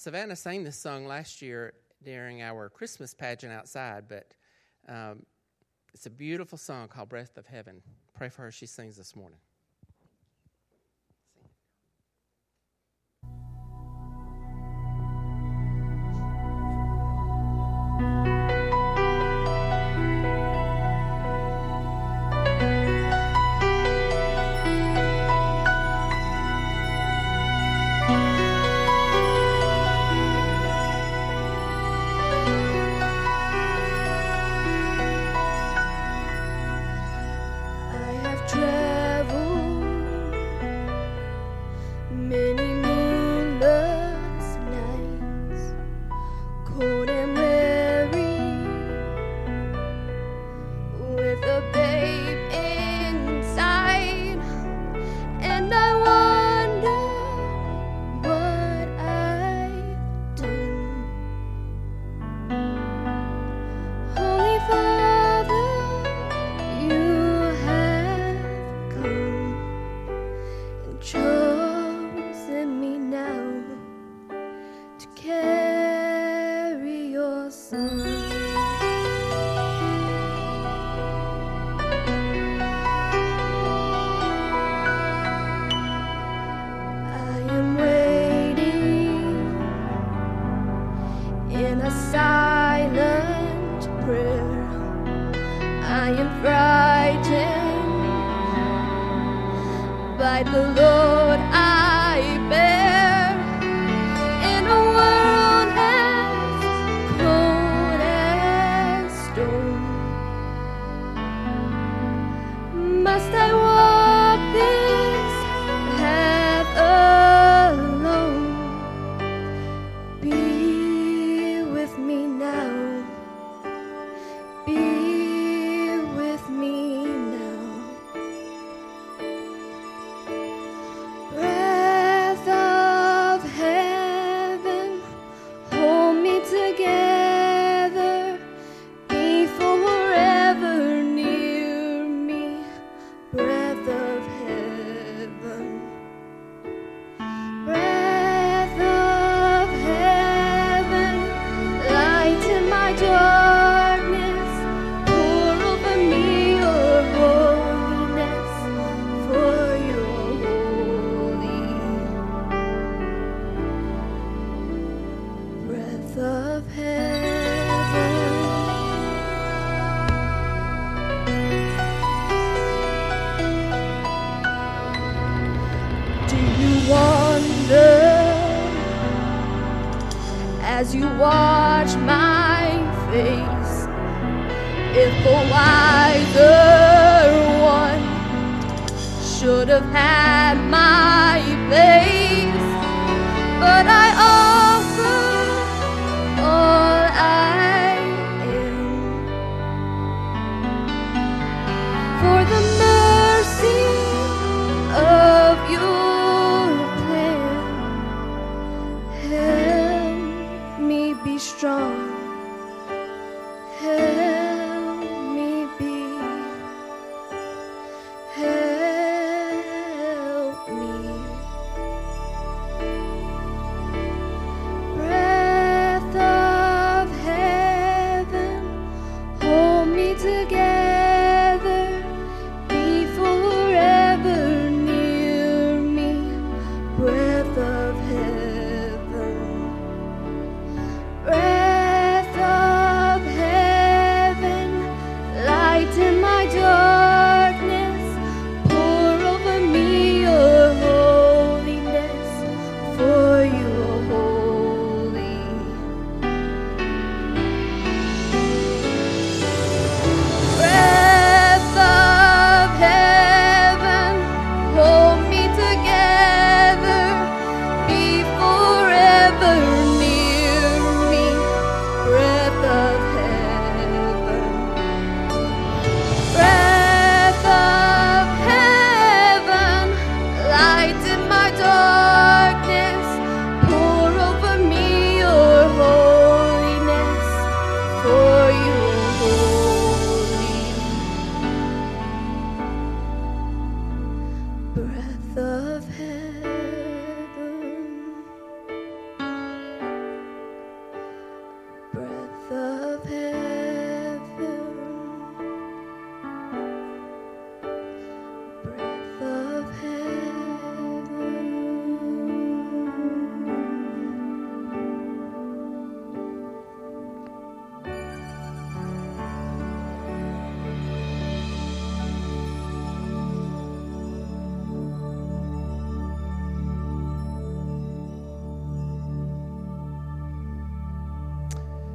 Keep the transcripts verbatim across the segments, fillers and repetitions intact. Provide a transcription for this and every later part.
Savannah sang this song last year during our Christmas pageant outside, but um, it's a beautiful song called Breath of Heaven. Pray for her. She sings this morning. As you watch my face, if the wiser one should have had my place, but I offer all I am for the mercy of your plan. Help me be strong. Help me be. Help me. Breath of heaven, hold me together. Be forever near me. Breath of heaven. Breath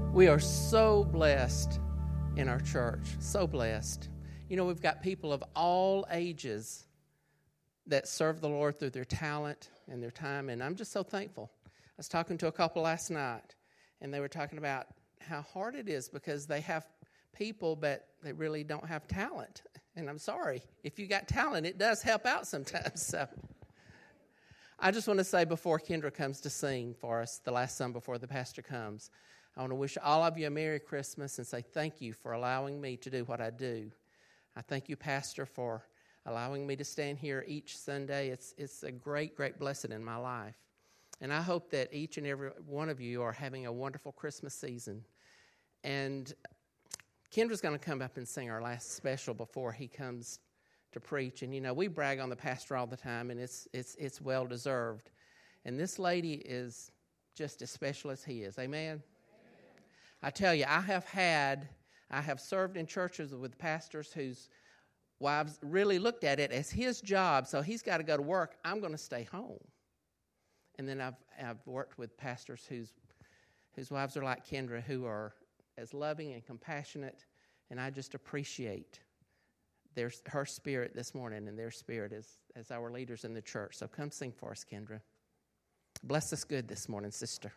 We are so blessed in our church, so blessed. You know, we've got people of all ages that serve the Lord through their talent and their time, and I'm just so thankful. I was talking to a couple last night, and they were talking about how hard it is because they have people, but they really don't have talent. And I'm sorry, if you got talent, it does help out sometimes. So I just want to say before Kendra comes to sing for us, the last song before the pastor comes, I want to wish all of you a Merry Christmas and say thank you for allowing me to do what I do. I thank you, Pastor, for allowing me to stand here each Sunday. It's it's a great, great blessing in my life. And I hope that each and every one of you are having a wonderful Christmas season. And Kendra's going to come up and sing our last special before he comes to preach. And, you know, we brag on the pastor all the time, and it's it's it's well-deserved. And this lady is just as special as he is. Amen? I tell you, I have had, I have served in churches with pastors whose wives really looked at it as his job, so he's got to go to work. I'm going to stay home. And then I've I've worked with pastors whose whose wives are like Kendra, who are as loving and compassionate, and I just appreciate their her spirit this morning and their spirit as as our leaders in the church. So come sing for us, Kendra. Bless us good this morning, sister.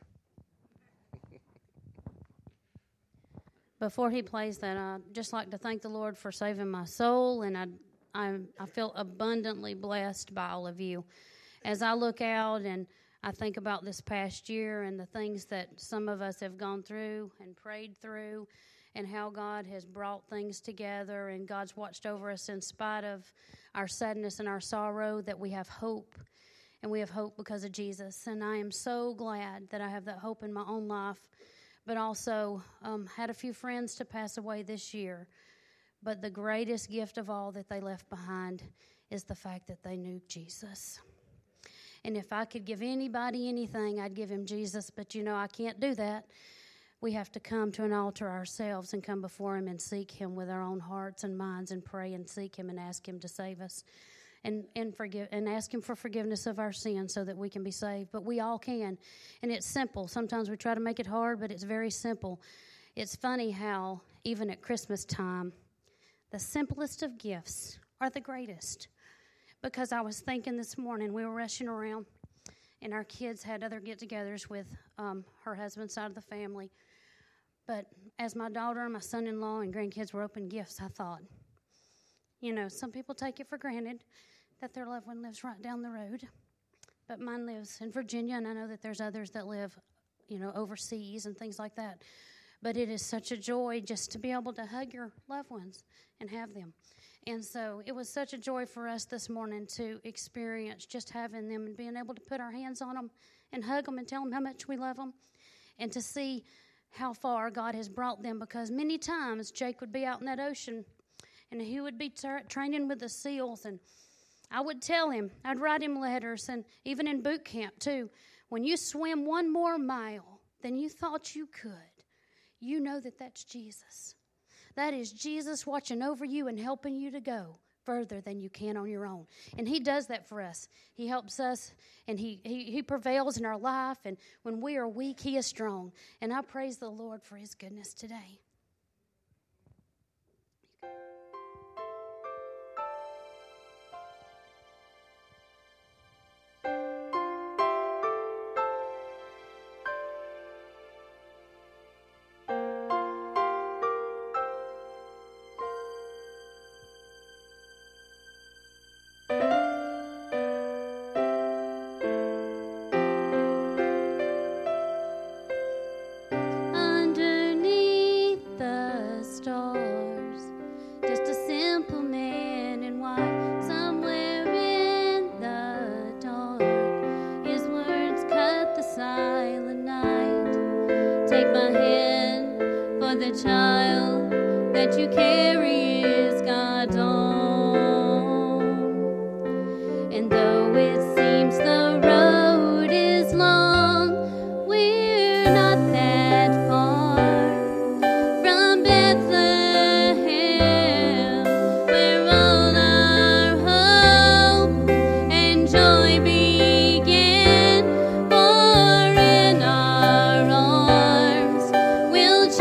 Before he plays that, I'd just like to thank the Lord for saving my soul, and I, I, I feel abundantly blessed by all of you. As I look out and I think about this past year and the things that some of us have gone through and prayed through, and how God has brought things together, and God's watched over us in spite of our sadness and our sorrow, that we have hope, and we have hope because of Jesus. And I am so glad that I have that hope in my own life, but also um, had a few friends to pass away this year. But the greatest gift of all that they left behind is the fact that they knew Jesus. And if I could give anybody anything, I'd give him Jesus. But, you know, I can't do that. We have to come to an altar ourselves and come before him and seek him with our own hearts and minds and pray and seek him and ask him to save us. And and forgive and ask him for forgiveness of our sins so that we can be saved. But we all can. And it's simple. Sometimes we try to make it hard, but it's very simple. It's funny how, even at Christmas time, the simplest of gifts are the greatest. Because I was thinking this morning, we were rushing around, and our kids had other get-togethers with um, her husband's side of the family. But as my daughter and my son-in-law and grandkids were opening gifts, I thought, you know, some people take it for granted that their loved one lives right down the road. But mine lives in Virginia, and I know that there's others that live, you know, overseas and things like that. But it is such a joy just to be able to hug your loved ones and have them. And so it was such a joy for us this morning to experience just having them and being able to put our hands on them and hug them and tell them how much we love them, and to see how far God has brought them. Because many times Jake would be out in that ocean and he would be tra- training with the SEALs, and I would tell him, I'd write him letters, and even in boot camp too, when you swim one more mile than you thought you could, you know that that's Jesus. That is Jesus watching over you and helping you to go further than you can on your own. And he does that for us. He helps us, and he, he, he prevails in our life. And when we are weak, he is strong. And I praise the Lord for his goodness today. We'll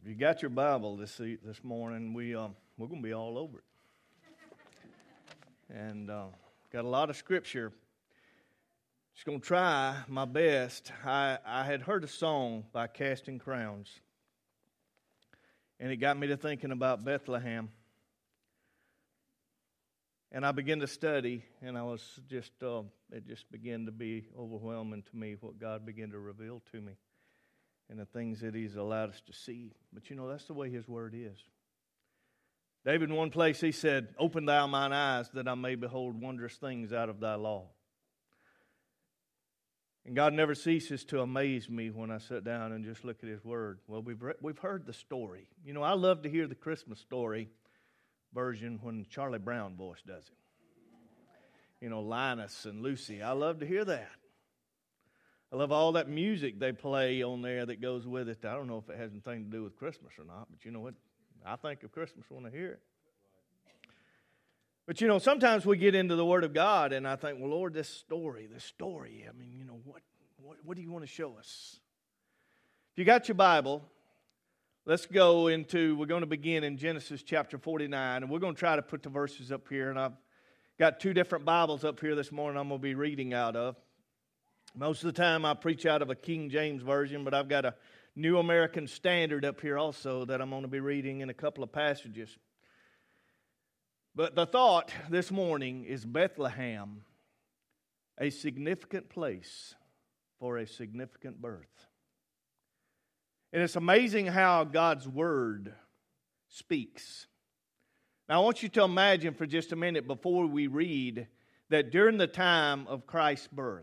you got your Bible this e- this morning, we um, we're going to be all over it, and uh, got a lot of scripture. Just going to try my best. I I had heard a song by Casting Crowns, and it got me to thinking about Bethlehem. And I began to study, and I was just uh, it just began to be overwhelming to me what God began to reveal to me. And the things that He's allowed us to see. But you know, that's the way His Word is. David, in one place, he said, "Open thou mine eyes, that I may behold wondrous things out of thy law." And God never ceases to amaze me when I sit down and just look at His Word. Well, we've, re- we've heard the story. You know, I love to hear the Christmas story version when Charlie Brown voice does it. You know, Linus and Lucy. I love to hear that. I love all that music they play on there that goes with it. I don't know if it has anything to do with Christmas or not, but you know what? I think of Christmas when I hear it. But you know, sometimes we get into the Word of God and I think, well, Lord, this story, this story, I mean, you know, what, what, what do you want to show us? If you got your Bible, let's go into, we're going to begin in Genesis chapter forty-nine, and we're going to try to put the verses up here, and I've got two different Bibles up here this morning I'm going to be reading out of. Most of the time I preach out of a King James Version, but I've got a New American Standard up here also that I'm going to be reading in a couple of passages. But the thought this morning is Bethlehem, a significant place for a significant birth. And it's amazing how God's Word speaks. Now I want you to imagine for just a minute before we read that during the time of Christ's birth,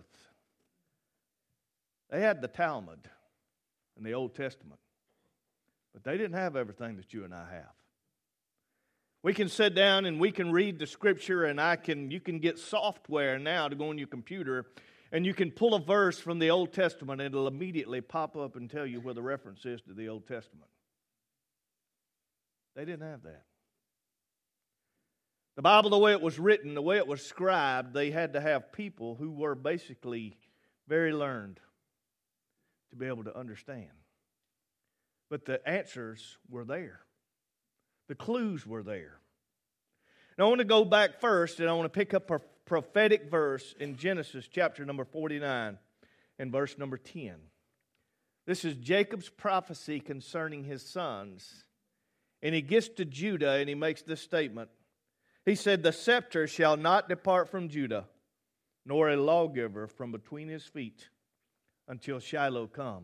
they had the Talmud in the Old Testament, but they didn't have everything that you and I have. We can sit down and we can read the Scripture, and I can. You can get software now to go on your computer, and you can pull a verse from the Old Testament, and it'll immediately pop up and tell you where the reference is to the Old Testament. They didn't have that. The Bible, the way it was written, the way it was scribed, they had to have people who were basically very learned to be able to understand. But the answers were there. The clues were there. Now I want to go back first, and I want to pick up a prophetic verse in Genesis chapter number forty-nine and verse number ten. This is Jacob's prophecy concerning his sons. And he gets to Judah and he makes this statement. He said, "The scepter shall not depart from Judah, nor a lawgiver from between his feet, until Shiloh come."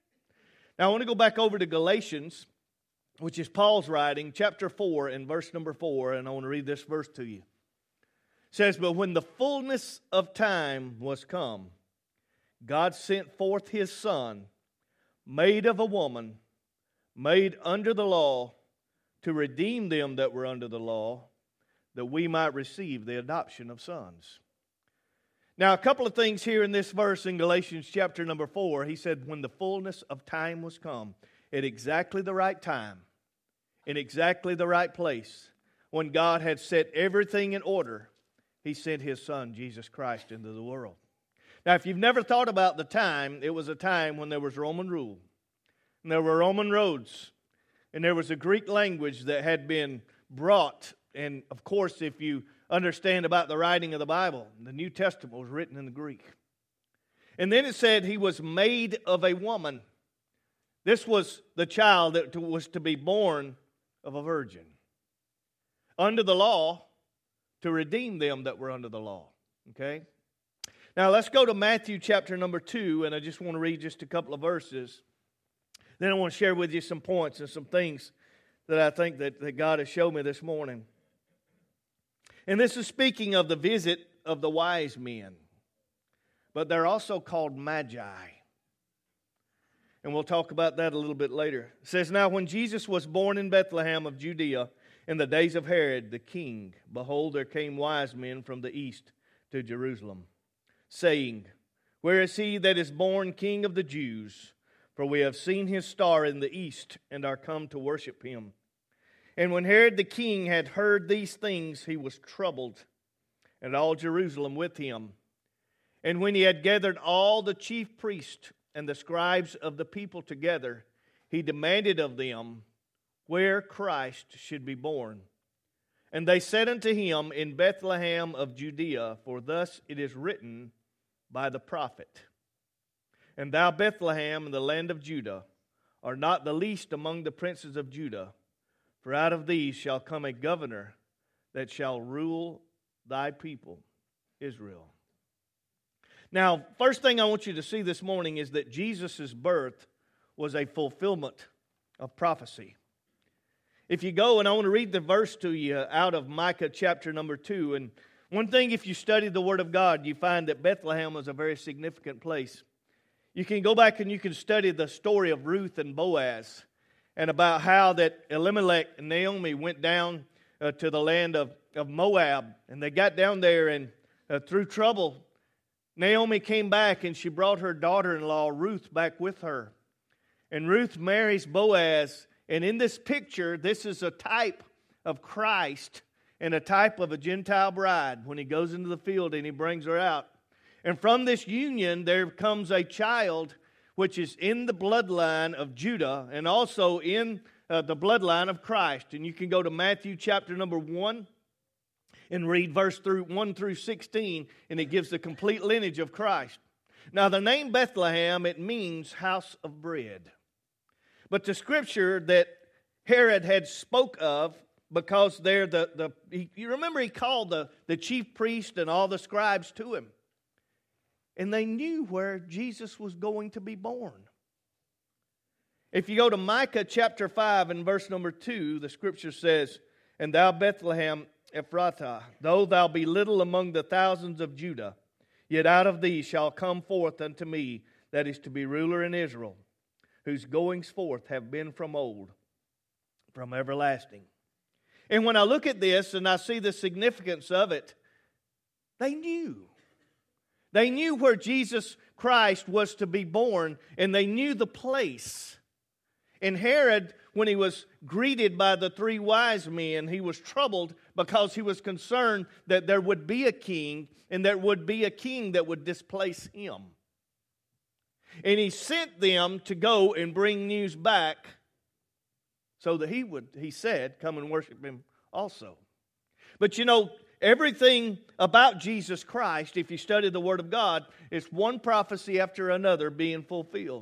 Now I want to go back over to Galatians, which is Paul's writing, chapter four and verse number four, and I want to read this verse to you. It says, "But when the fullness of time was come, God sent forth His Son, made of a woman, made under the law, to redeem them that were under the law, that we might receive the adoption of sons." Now, a couple of things here in this verse in Galatians chapter number four. He said, when the fullness of time was come, at exactly the right time, in exactly the right place, when God had set everything in order, He sent His Son, Jesus Christ, into the world. Now, if you've never thought about the time, it was a time when there was Roman rule, and there were Roman roads, and there was a Greek language that had been brought. And, of course, if you understand about the writing of the Bible, the New Testament was written in the Greek. And then it said He was made of a woman. This was the child that was to be born of a virgin. Under the law, to redeem them that were under the law. Okay? Now let's go to Matthew chapter number two, and I just want to read just a couple of verses. Then I want to share with you some points and some things that I think that, that God has shown me this morning. And this is speaking of the visit of the wise men. But they're also called magi. And we'll talk about that a little bit later. It says, "Now when Jesus was born in Bethlehem of Judea in the days of Herod the king, behold, there came wise men from the east to Jerusalem, saying, Where is he that is born King of the Jews? For we have seen his star in the east, and are come to worship him. And when Herod the king had heard these things, he was troubled, and all Jerusalem with him. And when he had gathered all the chief priests and the scribes of the people together, he demanded of them where Christ should be born. And they said unto him, In Bethlehem of Judea, for thus it is written by the prophet, And thou, Bethlehem, in the land of Judah, art not the least among the princes of Judah, for out of these shall come a governor that shall rule thy people, Israel. Now, first thing I want you to see this morning is that Jesus' birth was a fulfillment of prophecy. If you go, and I want to read the verse to you out of Micah chapter number two. And one thing, if you study the Word of God, you find that Bethlehem was a very significant place. You can go back and you can study the story of Ruth and Boaz, and about how that Elimelech and Naomi went down uh, to the land of, of Moab. And they got down there, and uh, through trouble, Naomi came back and she brought her daughter-in-law Ruth back with her. And Ruth marries Boaz. And in this picture, this is a type of Christ and a type of a Gentile bride when he goes into the field and he brings her out. And from this union, there comes a child which is in the bloodline of Judah and also in uh, the bloodline of Christ. And you can go to Matthew chapter number one and read verse through one through sixteen, and it gives the complete lineage of Christ. Now, the name Bethlehem, it means house of bread. But the scripture that Herod had spoke of, because they're the, the he, you remember he called the, the chief priest and all the scribes to him. And they knew where Jesus was going to be born. If you go to Micah chapter five and verse number two, the scripture says, And thou Bethlehem Ephrathah, though thou be little among the thousands of Judah, yet out of thee shall come forth unto me that is to be ruler in Israel, whose goings forth have been from old, from everlasting. And when I look at this and I see the significance of it, they knew. They knew where Jesus Christ was to be born, and they knew the place. And Herod, when he was greeted by the three wise men, he was troubled because he was concerned that there would be a king, and there would be a king that would displace him. And he sent them to go and bring news back so that he would, he said, come and worship him also. But you know, everything about Jesus Christ, if you study the Word of God, is one prophecy after another being fulfilled.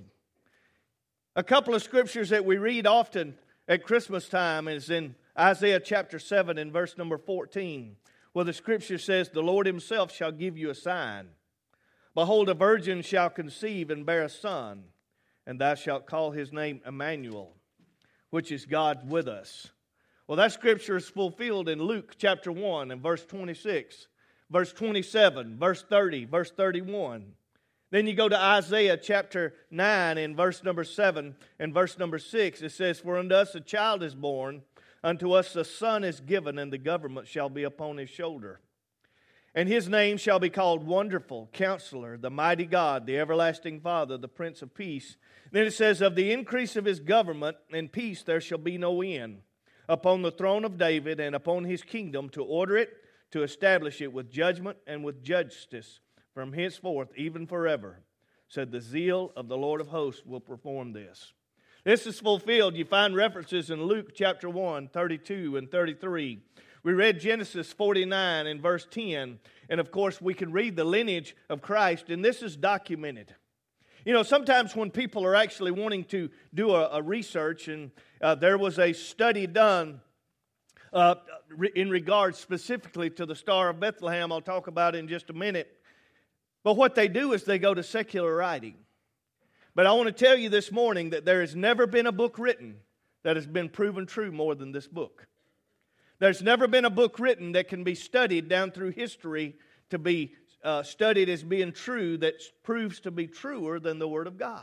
A couple of scriptures that we read often at Christmas time is in Isaiah chapter seven and verse number fourteen, where the scripture says, The Lord himself shall give you a sign. Behold, a virgin shall conceive and bear a son, and thou shalt call his name Emmanuel, which is God with us. Well, that scripture is fulfilled in Luke chapter one and verse twenty-six, verse twenty-seven, verse thirty, verse thirty-one. Then you go to Isaiah chapter nine and verse number seven and verse number six. It says, For unto us a child is born, unto us a son is given, and the government shall be upon his shoulder. And his name shall be called Wonderful, Counselor, the Mighty God, the Everlasting Father, the Prince of Peace. Then it says, Of the increase of his government and peace there shall be no end, upon the throne of David and upon his kingdom, to order it, to establish it with judgment and with justice from henceforth, even forever. Said the zeal of the Lord of hosts will perform this. This is fulfilled. You find references in Luke chapter one, thirty-two and thirty-three. We read Genesis forty-nine and verse ten. And of course, we can read the lineage of Christ, and this is documented. You know, sometimes when people are actually wanting to do a, a research, and uh, there was a study done uh, in regards specifically to the Star of Bethlehem. I'll talk about it in just a minute. But what they do is they go to secular writing. But I want to tell you this morning that there has never been a book written that has been proven true more than this book. There's never been a book written that can be studied down through history to be uh, studied as being true that proves to be truer than the Word of God.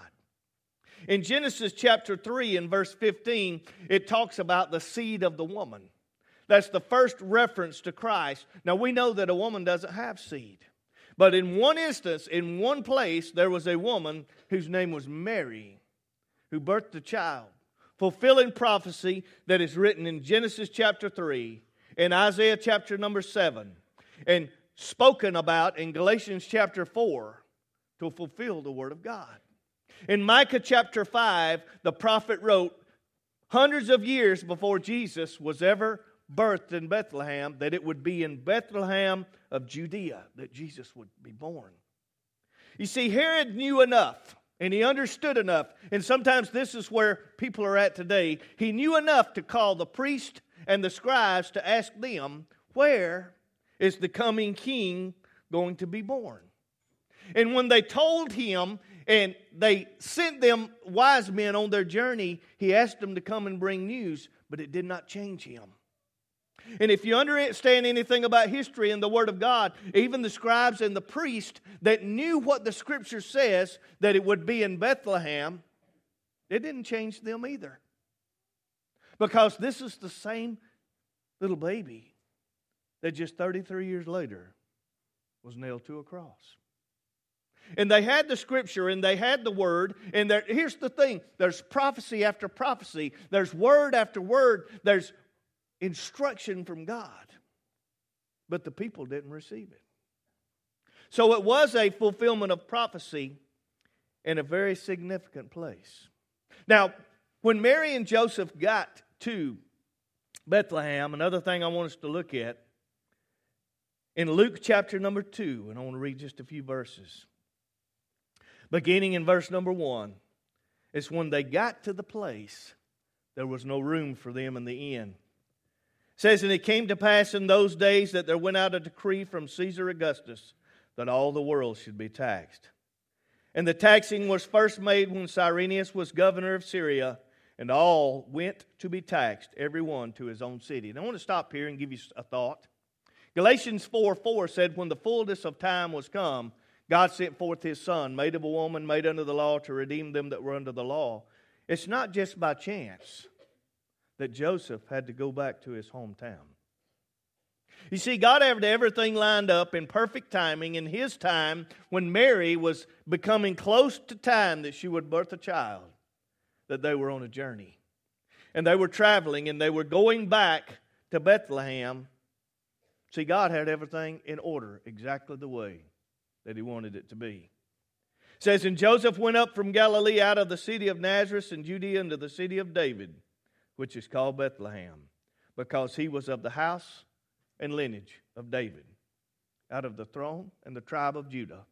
In Genesis chapter three and verse fifteen, it talks about the seed of the woman. That's the first reference to Christ. Now we know that a woman doesn't have seed. But in one instance, in one place, there was a woman whose name was Mary, who birthed a child, fulfilling prophecy that is written in Genesis chapter three, in Isaiah chapter number seven, and spoken about in Galatians chapter four to fulfill the Word of God. In Micah chapter five, the prophet wrote hundreds of years before Jesus was ever birthed in Bethlehem, that it would be in Bethlehem of Judea that Jesus would be born. You see, Herod knew enough, and he understood enough, and sometimes this is where people are at today. He knew enough to call the priest and the scribes to ask them, where is the coming king going to be born? And when they told him, and they sent them wise men on their journey, he asked them to come and bring news, but it did not change him. And if you understand anything about history and the Word of God, even the scribes and the priests that knew what the Scripture says, that it would be in Bethlehem, it didn't change them either. Because this is the same little baby that just thirty-three years later was nailed to a cross. And they had the Scripture and they had the Word. And there, here's the thing. There's prophecy after prophecy. There's word after word. There's instruction from God. But the people didn't receive it. So it was a fulfillment of prophecy in a very significant place. Now, when Mary and Joseph got to Bethlehem, another thing I want us to look at, in Luke chapter number two, and I want to read just a few verses. Beginning in verse number one, it's when they got to the place, there was no room for them in the inn. It says, and it came to pass in those days that there went out a decree from Caesar Augustus that all the world should be taxed. And the taxing was first made when Cyrenius was governor of Syria, and all went to be taxed, every one to his own city. And I want to stop here and give you a thought. Galatians four four said, when the fullness of time was come, God sent forth His Son, made of a woman, made under the law, to redeem them that were under the law. It's not just by chance that Joseph had to go back to his hometown. You see, God had everything lined up in perfect timing in His time when Mary was becoming close to time that she would birth a child, that they were on a journey. And they were traveling and they were going back to Bethlehem. See, God had everything in order exactly the way that He wanted it to be. It says, and Joseph went up from Galilee out of the city of Nazareth in Judea into the city of David, which is called Bethlehem, because he was of the house and lineage of David, out of the throne and the tribe of Judah.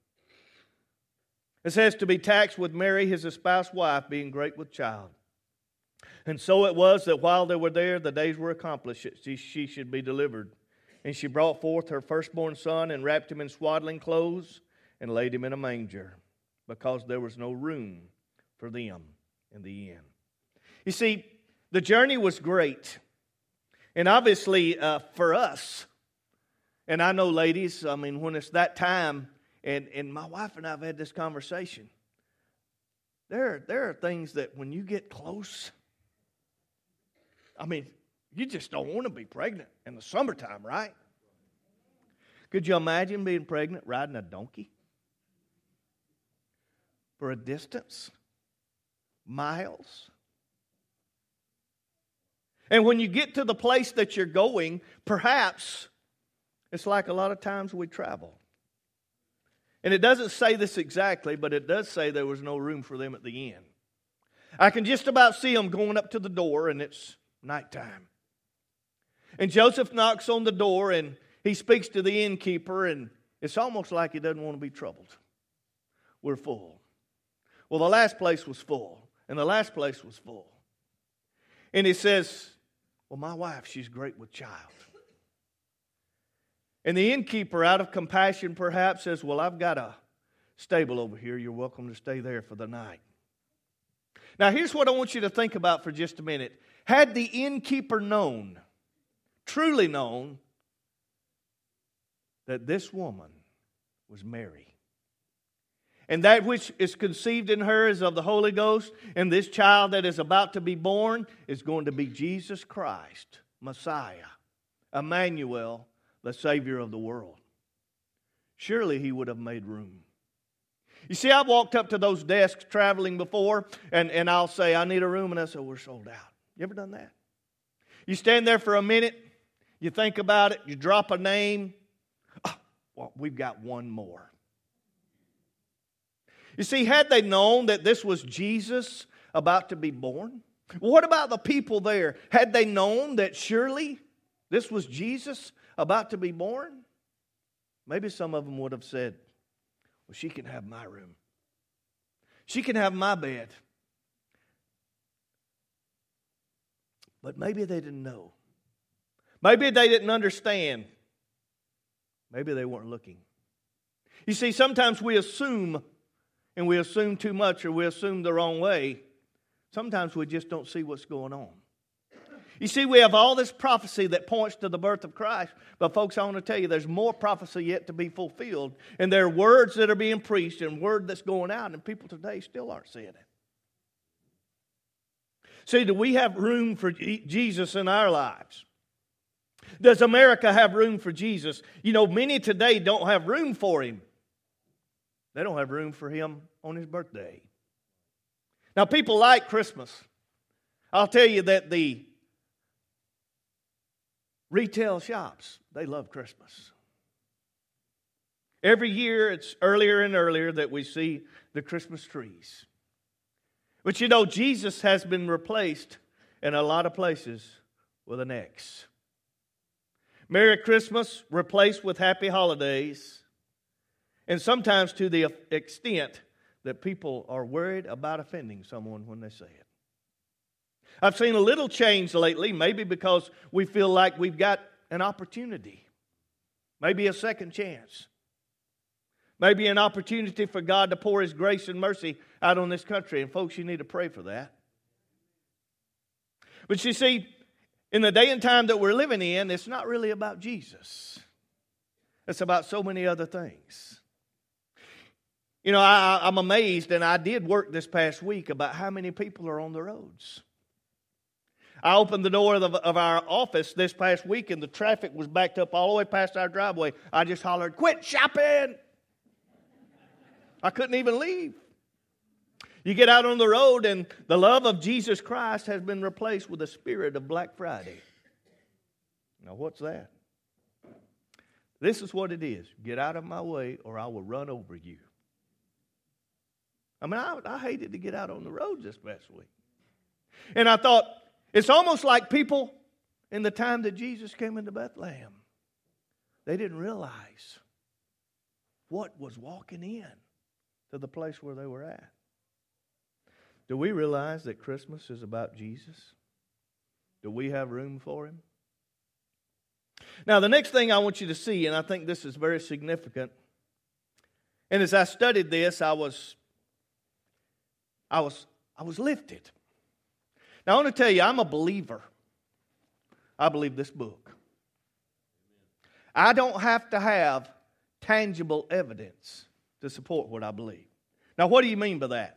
It says, to be taxed with Mary, his espoused wife, being great with child. And so it was that while they were there, the days were accomplished that she, she should be delivered. And she brought forth her firstborn son and wrapped him in swaddling clothes and laid him in a manger, because there was no room for them in the inn. You see, the journey was great. And obviously uh, for us, and I know ladies, I mean, when it's that time, and, and my wife and I have had this conversation, there, there are things that when you get close, I mean, you just don't want to be pregnant in the summertime, right? Could you imagine being pregnant riding a donkey for a distance? Miles? And when you get to the place that you're going, perhaps it's like a lot of times we travel. And it doesn't say this exactly, but it does say there was no room for them at the inn. I can just about see them going up to the door, and it's nighttime. And Joseph knocks on the door, and he speaks to the innkeeper, and it's almost like he doesn't want to be troubled. We're full. Well, the last place was full, and the last place was full. And he says, well, my wife, she's great with child. And the innkeeper, out of compassion perhaps, says, well, I've got a stable over here. You're welcome to stay there for the night. Now, here's what I want you to think about for just a minute. Had the innkeeper known, truly known, that this woman was Mary, and that which is conceived in her is of the Holy Ghost, and this child that is about to be born is going to be Jesus Christ, Messiah, Emmanuel, the Savior of the world. Surely He would have made room. You see, I've walked up to those desks traveling before, and, and I'll say, I need a room, and I say, we're sold out. You ever done that? You stand there for a minute, you think about it, you drop a name. Oh, well, we've got one more. You see, had they known that this was Jesus about to be born, What about the people there? Had they known that surely this was Jesus about to be born? Maybe some of them would have said, well, she can have my room. She can have my bed. But maybe they didn't know. Maybe they didn't understand. Maybe they weren't looking. You see, sometimes we assume, and we assume too much, or we assume the wrong way. Sometimes we just don't see what's going on. You see, we have all this prophecy that points to the birth of Christ, but folks, I want to tell you, there's more prophecy yet to be fulfilled, and there are words that are being preached and word that's going out, and people today still aren't seeing it. See, do we have room for Jesus in our lives? Does America have room for Jesus? You know, many today don't have room for Him. They don't have room for Him on His birthday. Now, people like Christmas. I'll tell you that the retail shops, they love Christmas. Every year, it's earlier and earlier that we see the Christmas trees. But you know, Jesus has been replaced in a lot of places with an X. Merry Christmas replaced with Happy Holidays. And sometimes to the extent that people are worried about offending someone when they say it. I've seen a little change lately, maybe because we feel like we've got an opportunity. Maybe a second chance. Maybe an opportunity for God to pour His grace and mercy out on this country. And folks, you need to pray for that. But you see, in the day and time that we're living in, it's not really about Jesus. It's about so many other things. You know, I, I'm amazed, and I did work this past week about how many people are on the roads. I opened the door of, the, of our office this past week, and the traffic was backed up all the way past our driveway. I just hollered, "Quit shopping!" I couldn't even leave. You get out on the road, and the love of Jesus Christ has been replaced with the spirit of Black Friday. Now, what's that? This is what it is. Get out of my way, or I will run over you. I mean, I, I hated to get out on the road this past week. And I thought, it's almost like people in the time that Jesus came into Bethlehem. They didn't realize what was walking in to the place where they were at. Do we realize that Christmas is about Jesus? Do we have room for Him? Now, the next thing I want you to see, and I think this is very significant, and as I studied this, I was I was, I was lifted. Now, I want to tell you, I'm a believer. I believe this book. I don't have to have tangible evidence to support what I believe. Now, what do you mean by that?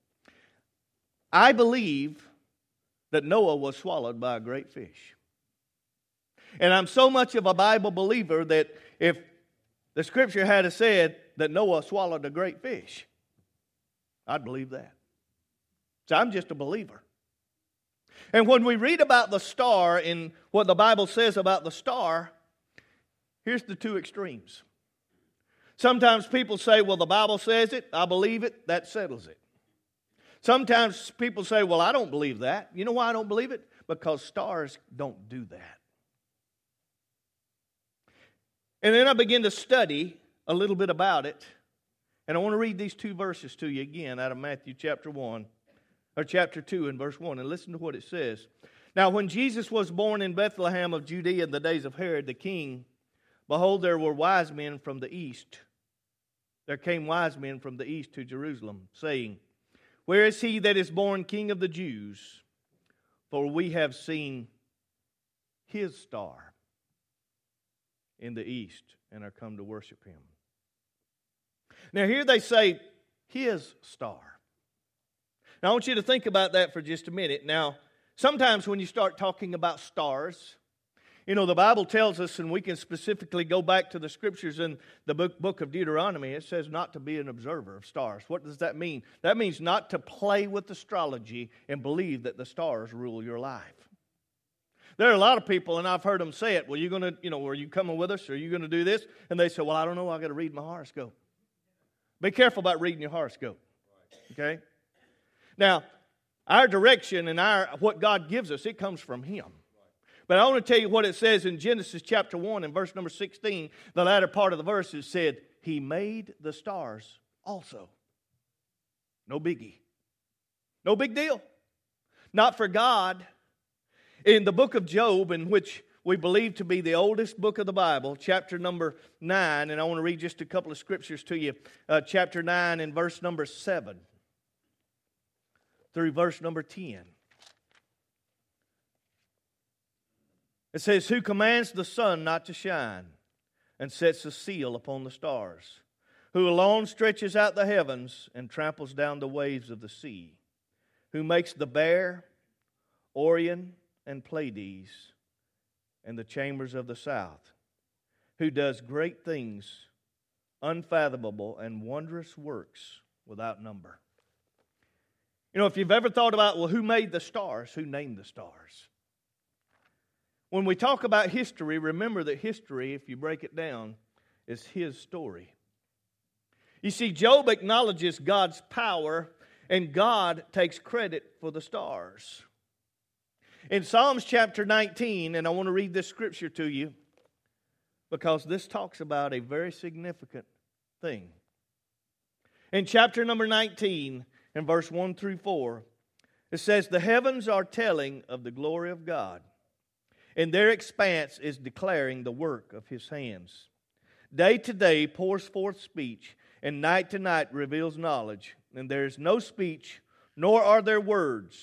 I believe that Noah was swallowed by a great fish. And I'm so much of a Bible believer that if the Scripture had said that Noah swallowed a great fish, I'd believe that. So I'm just a believer. And when we read about the star and what the Bible says about the star, here's the two extremes. Sometimes people say, well, the Bible says it, I believe it, that settles it. Sometimes people say, well, I don't believe that. You know why I don't believe it? Because stars don't do that. And then I began to study a little bit about it. And I want to read these two verses to you again out of Matthew chapter one. Or chapter two and verse one, and listen to what it says. Now, when Jesus was born in Bethlehem of Judea in the days of Herod the king, behold, there were wise men from the east. There came wise men from the east to Jerusalem, saying, where is he that is born King of the Jews? For we have seen his star in the east and are come to worship him. Now, here they say, his star. Now, I want you to think about that for just a minute. Now, sometimes when you start talking about stars, you know, the Bible tells us, and we can specifically go back to the Scriptures in the book, book of Deuteronomy, it says not to be an observer of stars. What does that mean? That means not to play with astrology and believe that the stars rule your life. There are a lot of people, and I've heard them say it, well, you're going to, you know, are you coming with us? Or are you going to do this? And they say, well, I don't know, I've got to read my horoscope. Be careful about reading your horoscope. Okay? Now, Our direction and our what God gives us, it comes from Him. But I want to tell you what it says in Genesis chapter one and verse number sixteen. The latter part of the verse is said, He made the stars also. No biggie. No big deal. Not for God. In the book of Job, in which we believe to be the oldest book of the Bible, chapter number nine, and I want to read just a couple of scriptures to you. Uh, chapter nine and verse number seven through verse number ten. It says, Who commands the sun not to shine, and sets a seal upon the stars, who alone stretches out the heavens and tramples down the waves of the sea, who makes the bear, Orion, and Pleiades, and the chambers of the south, who does great things, unfathomable and wondrous works without number. You know, if you've ever thought about, well, who made the stars? Who named the stars? When we talk about history, remember that history, if you break it down, is His story. You see, Job acknowledges God's power, and God takes credit for the stars. In Psalms chapter nineteen, and I want to read this scripture to you because this talks about a very significant thing. In chapter number nineteen, in verse one through four, it says, The heavens are telling of the glory of God, and their expanse is declaring the work of His hands. Day to day pours forth speech, and night to night reveals knowledge, and there is no speech, nor are there words.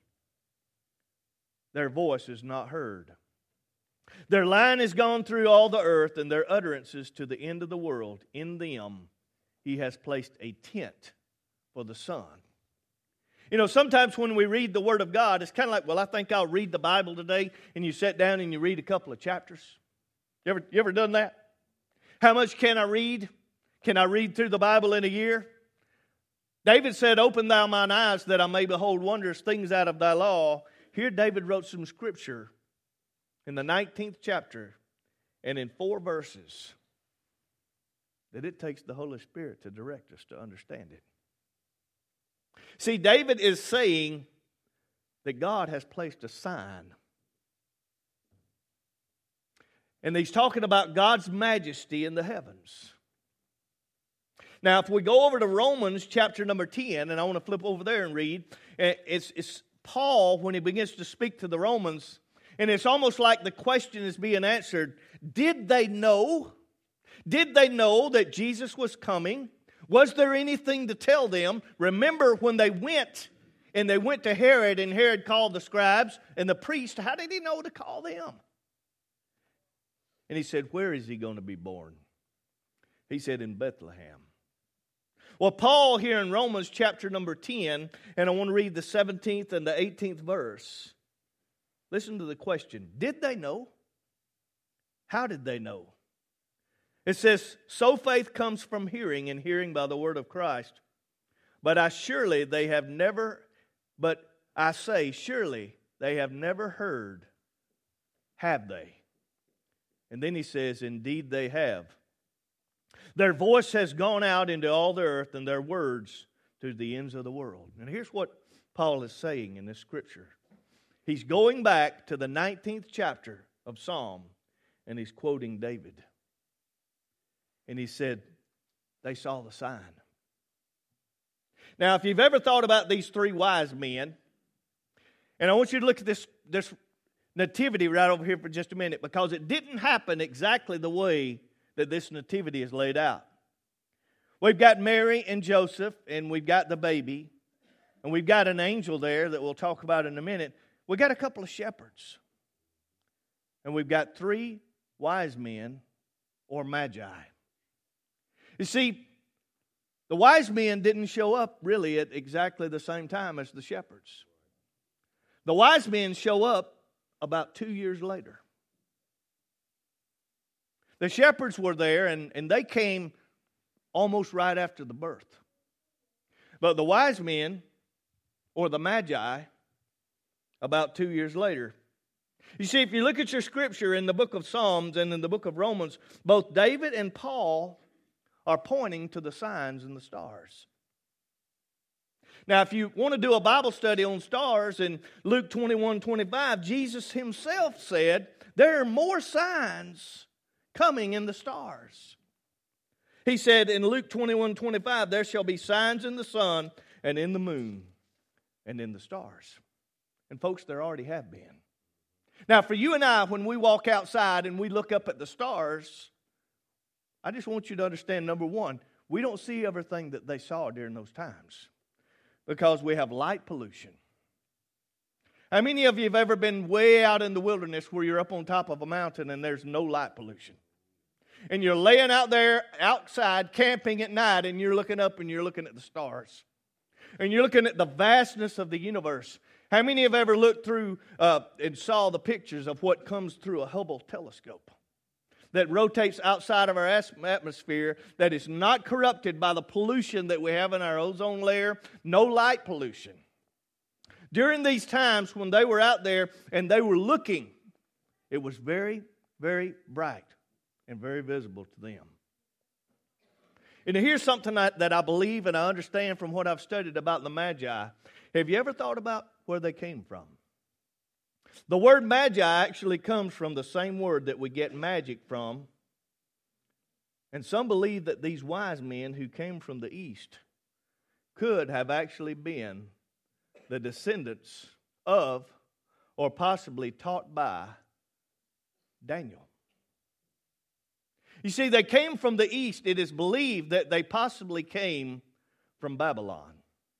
Their voice is not heard. Their line is gone through all the earth, and their utterances to the end of the world. In them He has placed a tent for the sun. You know, sometimes when we read the Word of God, it's kind of like, well, I think I'll read the Bible today, and you sit down and you read a couple of chapters. You ever, you ever done that? How much can I read? Can I read through the Bible in a year? David said, Open thou mine eyes that I may behold wondrous things out of thy law. Here David wrote some scripture in the nineteenth chapter and in four verses that it takes the Holy Spirit to direct us to understand it. See, David is saying that God has placed a sign. And he's talking about God's majesty in the heavens. Now, if we go over to Romans chapter number ten, and I want to flip over there and read, it's, it's Paul, when he begins to speak to the Romans, and it's almost like the question is being answered. Did they know? Did they know that Jesus was coming? Was there anything to tell them? Remember when they went, and they went to Herod, and Herod called the scribes and the priests. How did he know to call them? And he said, where is he going to be born? He said, in Bethlehem. Well, Paul here in Romans chapter number ten, and I want to read the seventeenth and the eighteenth verse. Listen to the question. Did they know? How did they know? It says, so faith comes from hearing, and hearing by the word of Christ. But I surely they have never, but I say, surely they have never heard, have they? And then he says, indeed they have. Their voice has gone out into all the earth, and their words to the ends of the world. And here's what Paul is saying in this scripture. He's going back to the nineteenth chapter of Psalm, and he's quoting David. And he said, they saw the sign. Now, if you've ever thought about these three wise men, and I want you to look at this, this nativity right over here for just a minute, because it didn't happen exactly the way that this nativity is laid out. We've got Mary and Joseph, and we've got the baby, and we've got an angel there that we'll talk about in a minute. We've got a couple of shepherds, and we've got three wise men or magi. You see, the wise men didn't show up really at exactly the same time as the shepherds. The wise men show up about two years later. The shepherds were there, and, and they came almost right after the birth. But the wise men, or the magi, about two years later. You see, if you look at your scripture in the book of Psalms and in the book of Romans, both David and Paul are pointing to the signs and the stars. Now, if you want to do a Bible study on stars, in Luke twenty-one twenty-five, Jesus himself said, there are more signs coming in the stars. He said in Luke twenty-one twenty-five, there shall be signs in the sun and in the moon and in the stars. And folks, there already have been. Now, for you and I, when we walk outside and we look up at the stars, I just want you to understand, number one, we don't see everything that they saw during those times because we have light pollution. How many of you have ever been way out in the wilderness where you're up on top of a mountain and there's no light pollution? And you're laying out there outside camping at night and you're looking up and you're looking at the stars. And you're looking at the vastness of the universe. How many have ever looked through uh, and saw the pictures of what comes through a Hubble telescope that rotates outside of our atmosphere, that is not corrupted by the pollution that we have in our ozone layer, no light pollution? During these times when they were out there and they were looking, it was very, very bright and very visible to them. And here's something that, that I believe and I understand from what I've studied about the Magi. Have you ever thought about where they came from? The word Magi actually comes from the same word that we get magic from. And some believe that these wise men who came from the east could have actually been the descendants of, or possibly taught by, Daniel. You see, they came from the east. It is believed that they possibly came from Babylon.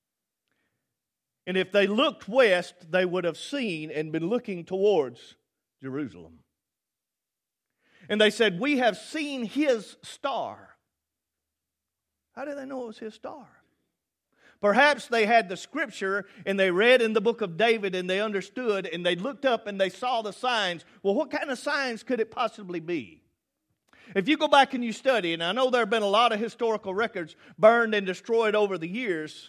And if they looked west, they would have seen and been looking towards Jerusalem. And they said, we have seen his star. How did they know it was his star? Perhaps they had the scripture and they read in the book of David and they understood and they looked up and they saw the signs. Well, what kind of signs could it possibly be? If you go back and you study, and I know there have been a lot of historical records burned and destroyed over the years,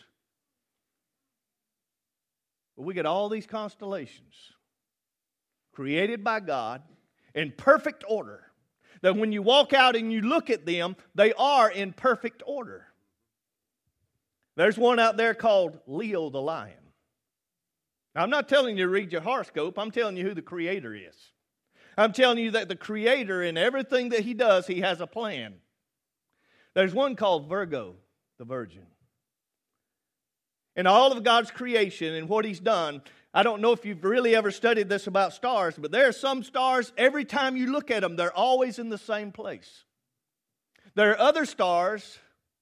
but we get all these constellations created by God in perfect order. That when you walk out and you look at them, they are in perfect order. There's one out there called Leo the Lion. Now, I'm not telling you to read your horoscope. I'm telling you who the Creator is. I'm telling you that the Creator, in everything that He does, He has a plan. There's one called Virgo, the Virgin. In all of God's creation and what He's done, I don't know if you've really ever studied this about stars, but there are some stars, every time you look at them, they're always in the same place. There are other stars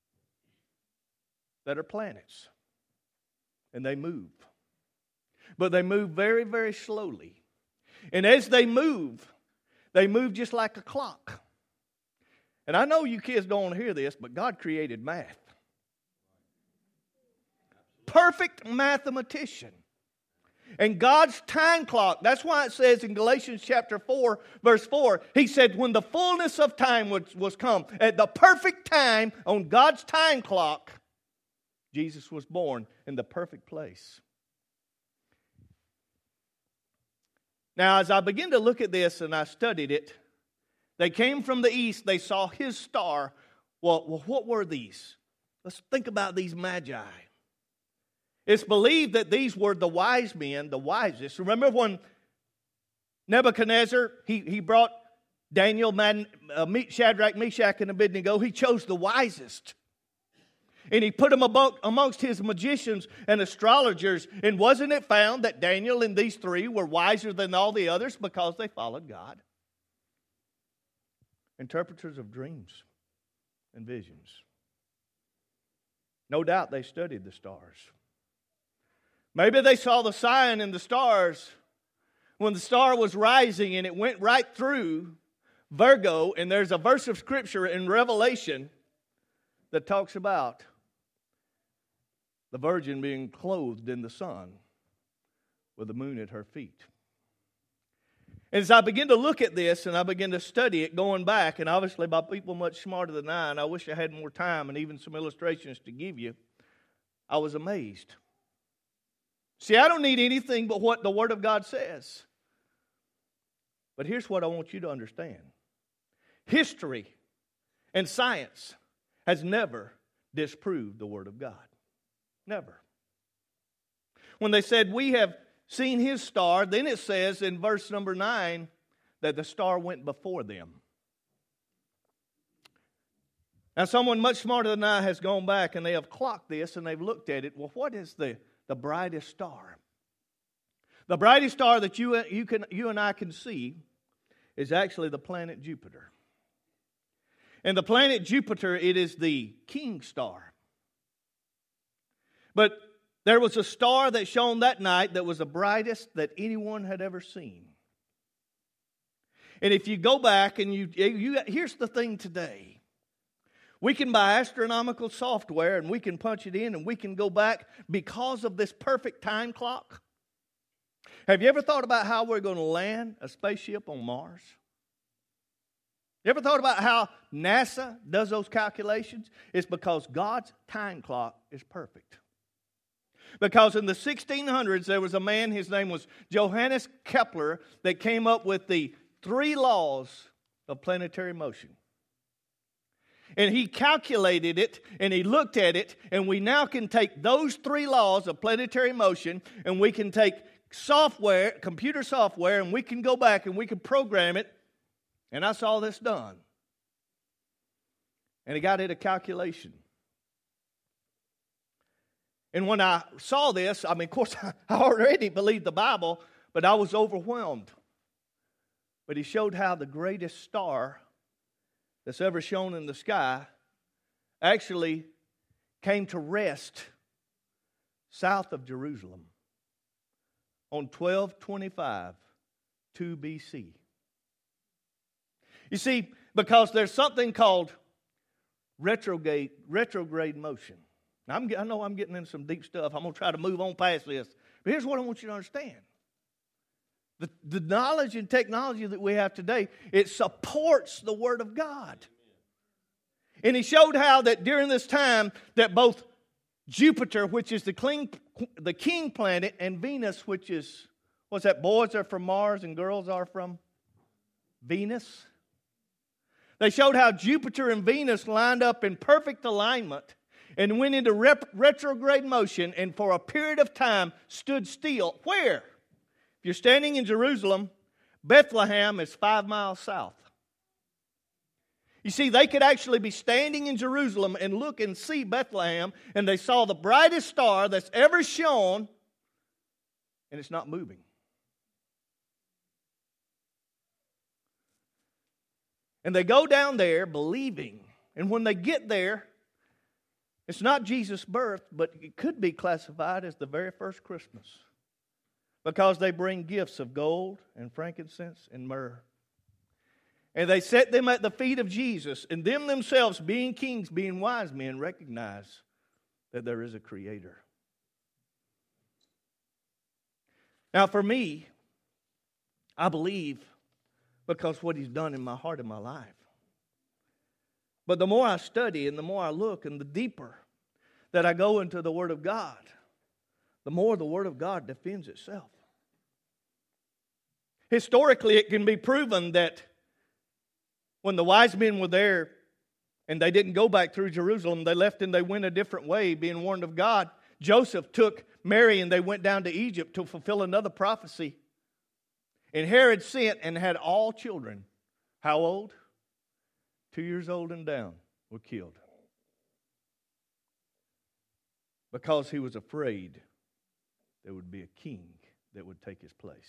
that are planets, and they move. But they move very, very slowly. And as they move, they move just like a clock. And I know you kids don't want to hear this, but God created math. Perfect mathematician. And God's time clock, that's why it says in Galatians chapter four, verse four, He said when the fullness of time was, was come, at the perfect time on God's time clock, Jesus was born in the perfect place. Now, as I began to look at this and I studied it, they came from the east, they saw His star. Well, well what were these? Let's think about these magi. It's believed that these were the wise men, the wisest. Remember when Nebuchadnezzar, he, he brought Daniel, Shadrach, Meshach, and Abednego, he chose the wisest. And he put them amongst his magicians and astrologers. And wasn't it found that Daniel and these three were wiser than all the others because they followed God? Interpreters of dreams and visions. No doubt they studied the stars. Maybe they saw the sign in the stars when the star was rising and it went right through Virgo. And there's a verse of Scripture in Revelation that talks about the virgin being clothed in the sun with the moon at her feet. And as I begin to look at this and I begin to study it going back, and obviously by people much smarter than I, and I wish I had more time and even some illustrations to give you, I was amazed. See, I don't need anything but what the Word of God says. But here's what I want you to understand. History and science has never disproved the Word of God. Never. when they said, we have seen his star, then it says in verse number nine that the star went before them. Now, someone much smarter than I has gone back and they have clocked this and they've looked at it. Well, what is the, the brightest star? The brightest star that you, you, can, you and I can see is actually the planet Jupiter. And the planet Jupiter, it is the king star. But there was a star that shone that night that was the brightest that anyone had ever seen. And if you go back and you, you here's the thing today. We can buy astronomical software and we can punch it in and we can go back because of this perfect time clock. Have you ever thought about how we're going to land a spaceship on Mars? You ever thought about how NASA does those calculations? It's because God's time clock is perfect. Because in the sixteen hundreds, there was a man, his name was Johannes Kepler, that came up with the three laws of planetary motion. And he calculated it, and he looked at it, and we now can take those three laws of planetary motion, and we can take software, computer software, and we can go back and we can program it. And I saw this done. And it got it a calculation. And when I saw this, I mean, of course, I already believed the Bible, but I was overwhelmed. But he showed how the greatest star that's ever shone in the sky actually came to rest south of Jerusalem on twelve twenty-five, two B C. You see, because there's something called retrograde, retrograde motion. Now, I'm, I know I'm getting into some deep stuff. I'm going to try to move on past this. But here's what I want you to understand. The, the knowledge and technology that we have today, it supports the Word of God. And he showed how that during this time that both Jupiter, which is the king, the king planet, and Venus, which is, what's that, boys are from Mars and girls are from Venus. They showed how Jupiter and Venus lined up in perfect alignment and went into rep- retrograde motion and for a period of time stood still. Where? If you're standing in Jerusalem, Bethlehem is five miles south. You see, they could actually be standing in Jerusalem and look and see Bethlehem, and they saw the brightest star that's ever shone, and it's not moving. And they go down there believing. And when they get there, it's not Jesus' birth, but it could be classified as the very first Christmas. Because they bring gifts of gold and frankincense and myrrh. And they set them at the feet of Jesus. And them themselves, being kings, being wise men, recognize that there is a Creator. Now for me, I believe because what He's done in my heart and my life. But the more I study and the more I look and the deeper that I go into the Word of God, the more the Word of God defends itself. Historically, it can be proven that when the wise men were there and they didn't go back through Jerusalem, they left and they went a different way, being warned of God. Joseph took Mary and they went down to Egypt to fulfill another prophecy. And Herod sent and had all children, how old? Two years old and down, were killed. Because he was afraid there would be a king that would take his place.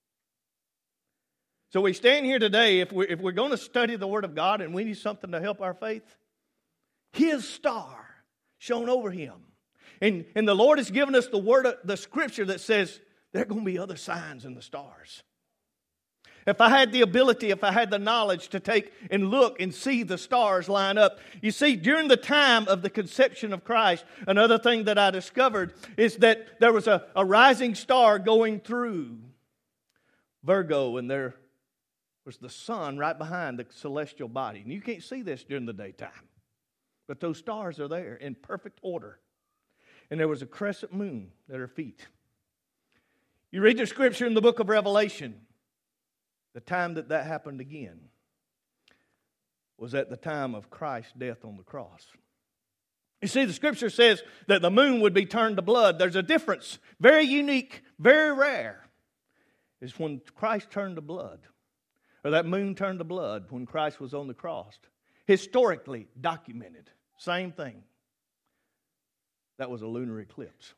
So we stand here today, if we're, if we're going to study the Word of God and we need something to help our faith, His star shone over him. And, and the Lord has given us the word, of, the Scripture that says there are going to be other signs in the stars. If I had the ability, if I had the knowledge to take and look and see the stars line up. You see, during the time of the conception of Christ, another thing that I discovered is that there was a, a rising star going through Virgo, and there was the sun right behind the celestial body. And you can't see this during the daytime. But those stars are there in perfect order. And there was a crescent moon at her feet. You read the Scripture in the book of Revelation. The time that that happened again was at the time of Christ's death on the cross. You see, the Scripture says that the moon would be turned to blood. There's a difference, very unique, very rare, is when Christ turned to blood, or that moon turned to blood when Christ was on the cross. Historically documented. Same thing. That was a lunar eclipse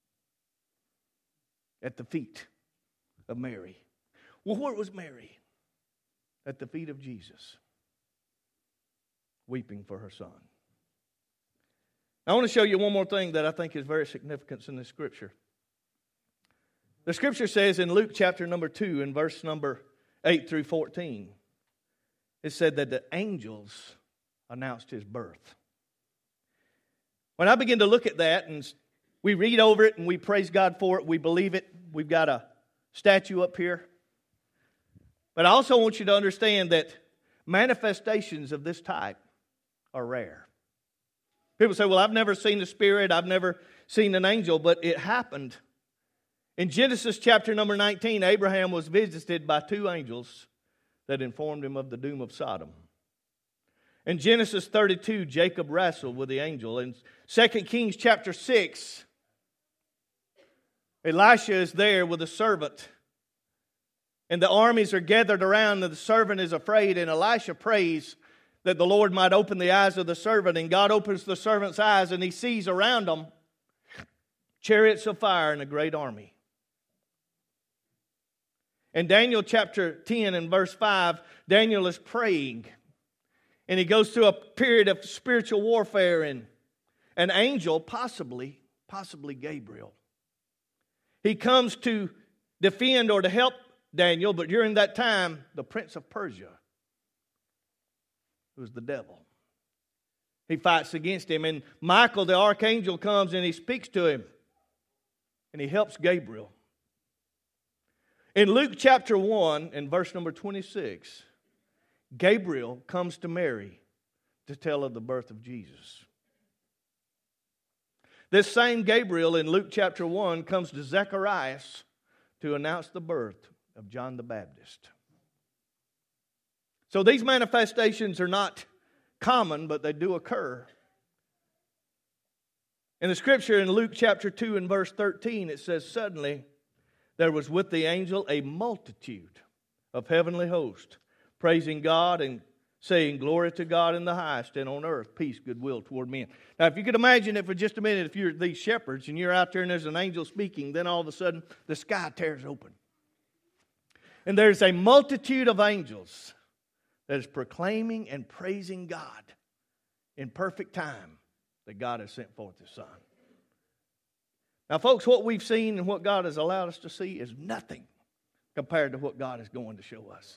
at the feet of Mary. Well, where was Mary? At the feet of Jesus, weeping for her son. I want to show you one more thing that I think is very significant in this Scripture. The Scripture says in Luke chapter number two, in verse number eight through fourteen, it said that the angels announced His birth. When I begin to look at that and we read over it and we praise God for it, we believe it, we've got a statue up here. But I also want you to understand that manifestations of this type are rare. People say, well, I've never seen a spirit, I've never seen an angel, but it happened. In Genesis chapter number nineteen, Abraham was visited by two angels that informed him of the doom of Sodom. In Genesis thirty-two, Jacob wrestled with the angel. In Second Kings chapter six, Elisha is there with a servant. And the armies are gathered around and the servant is afraid. And Elisha prays that the Lord might open the eyes of the servant. And God opens the servant's eyes and he sees around them chariots of fire and a great army. In Daniel chapter ten and verse five, Daniel is praying. And he goes through a period of spiritual warfare, and an angel, possibly, possibly Gabriel, he comes to defend or to help Daniel, but during that time, the prince of Persia, who is the devil, he fights against him. And Michael, the archangel, comes and he speaks to him, and he helps Gabriel. In Luke chapter one, and verse number twenty-six, Gabriel comes to Mary to tell of the birth of Jesus. This same Gabriel in Luke chapter one comes to Zacharias to announce the birth of John the Baptist. So these manifestations are not common, but they do occur. In the Scripture in Luke chapter two and verse thirteen, it says, suddenly there was with the angel a multitude of heavenly hosts, praising God and saying, glory to God in the highest, and on earth peace, goodwill toward men. Now, if you could imagine it for just a minute, if you're these shepherds and you're out there and there's an angel speaking, then all of a sudden the sky tears open. And there's a multitude of angels that is proclaiming and praising God in perfect time that God has sent forth His Son. Now, folks, what we've seen and what God has allowed us to see is nothing compared to what God is going to show us.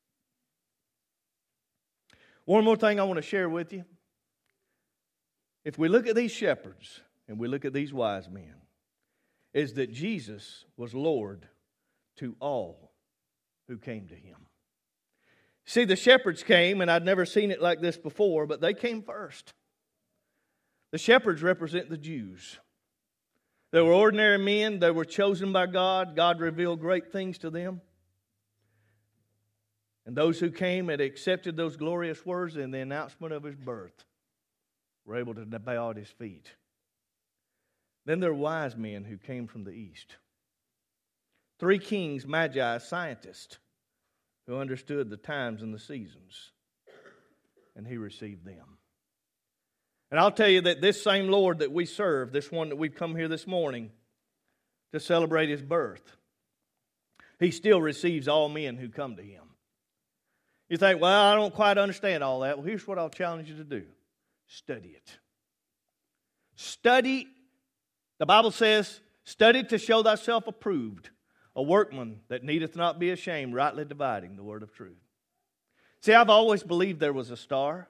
One more thing I want to share with you. If we look at these shepherds and we look at these wise men, is that Jesus was Lord to all who came to Him. See, the shepherds came, and I'd never seen it like this before, but they came first. The shepherds represent the Jews. They were ordinary men. They were chosen by God. God revealed great things to them. And those who came and accepted those glorious words in the announcement of His birth were able to bow at His feet. Then there were wise men who came from the east. Three kings, magi, scientists, who understood the times and the seasons. And He received them. And I'll tell you that this same Lord that we serve, this one that we've come here this morning to celebrate His birth, He still receives all men who come to Him. You think, well, I don't quite understand all that. Well, here's what I'll challenge you to do. Study it. Study, the Bible says, study to show thyself approved, a workman that needeth not be ashamed, rightly dividing the word of truth. See, I've always believed there was a star.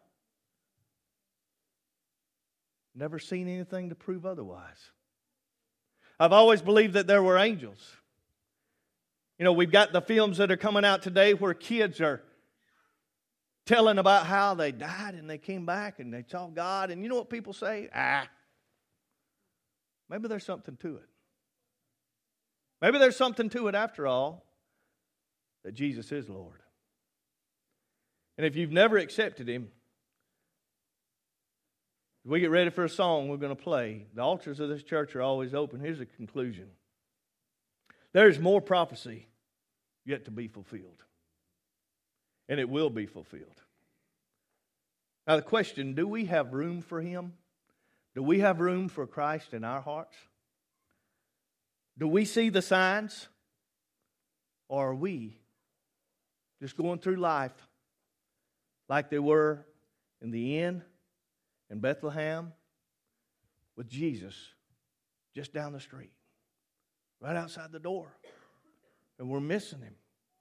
Never seen anything to prove otherwise. I've always believed that there were angels. You know, we've got the films that are coming out today where kids are telling about how they died and they came back and they saw God. And you know what people say? Ah, maybe there's something to it. Maybe there's something to it after all, that Jesus is Lord. And if you've never accepted Him, As we get ready for a song we're going to play, the altars of this church are always open. Here's the conclusion. There is more prophecy yet to be fulfilled. And it will be fulfilled. Now the question, do we have room for Him? Do we have room for Christ in our hearts? Do we see the signs? Or are we just going through life like they were in the inn in Bethlehem with Jesus just down the street, right outside the door, and we're missing Him?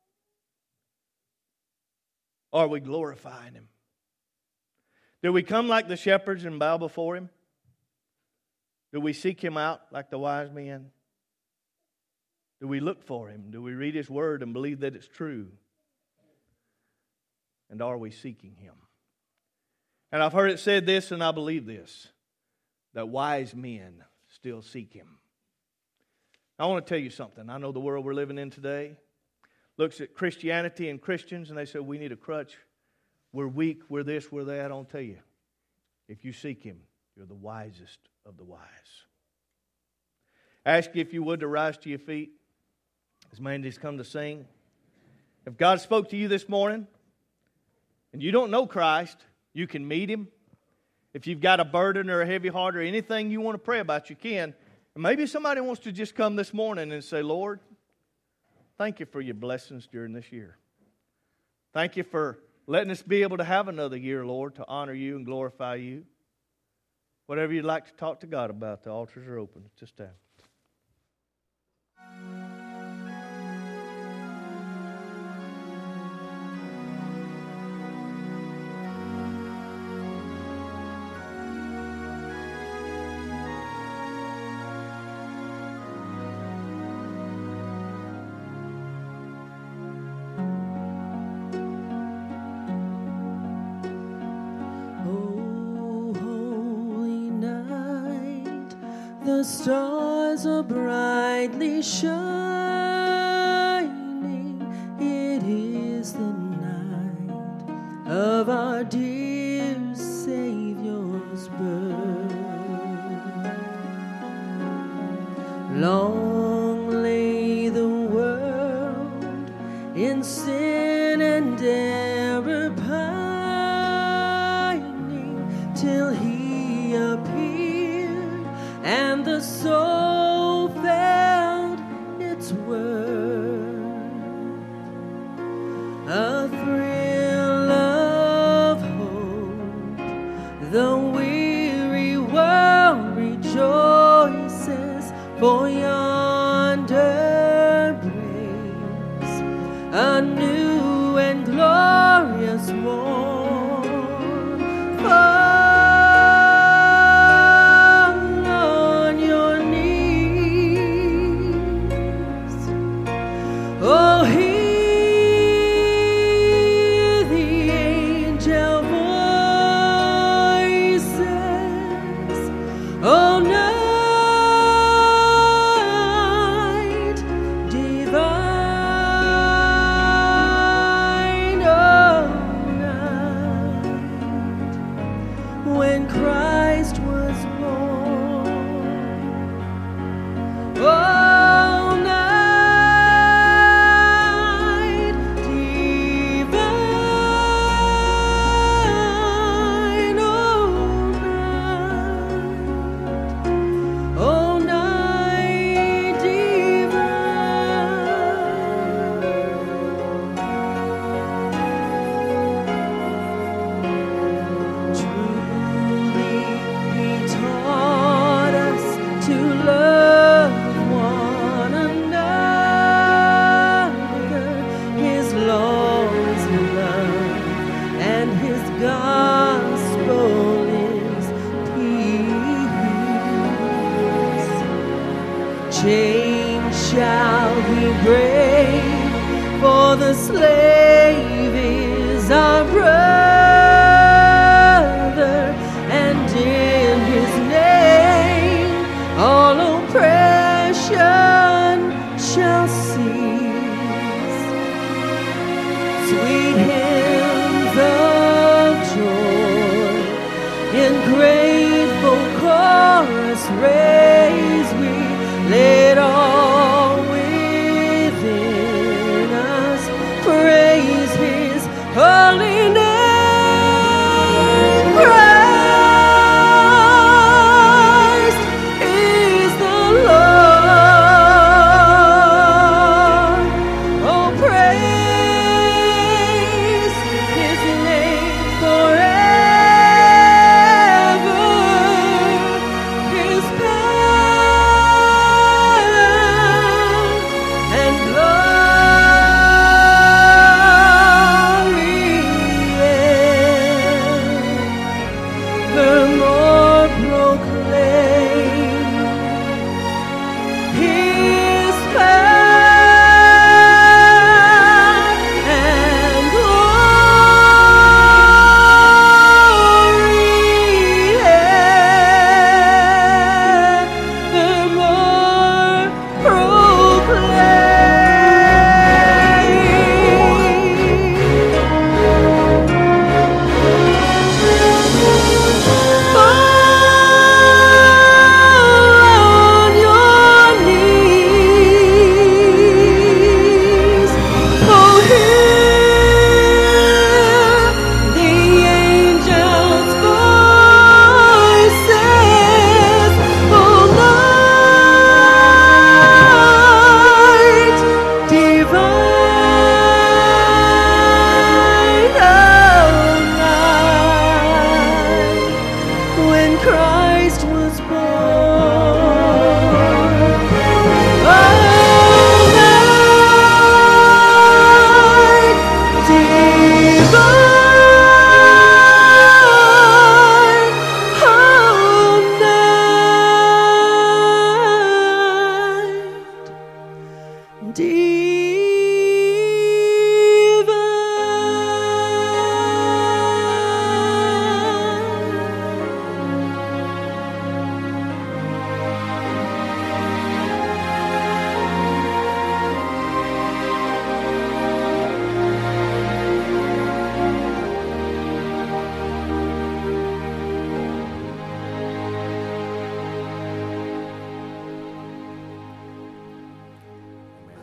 Or are we glorifying Him? Do we come like the shepherds and bow before Him? Do we seek Him out like the wise men? Do we look for Him? Do we read His Word and believe that it's true? And are we seeking Him? And I've heard it said this, and I believe this, that wise men still seek Him. I want to tell you something. I know the world we're living in today looks at Christianity and Christians, and they say, we need a crutch. We're weak, we're this, we're that. I'll tell you, if you seek Him, you're the wisest of the wise. I ask you, if you would, to rise to your feet as Mandy's come to sing. If God spoke to you this morning and you don't know Christ, you can meet Him. If you've got a burden or a heavy heart or anything you want to pray about, you can. And maybe somebody wants to just come this morning and say, Lord, thank you for your blessings during this year. Thank you for letting us be able to have another year, Lord, to honor you and glorify you. Whatever you'd like to talk to God about, the altars are open at this time. The stars are brightly shining. It is the night of our dear Savior's birth. Long lay the world in sin and error pining, till He appeared and the soul felt its worth. A thrill of hope, the weary world rejoices, for yonder breaks a new and glorious morn. For oh, hear the angel voices, oh, night divine, oh, night, when Christ was born. Oh, chains shall He break, for the slave is our brother, and in His name all oppression shall cease. Sweet hymns of joy in grace reign.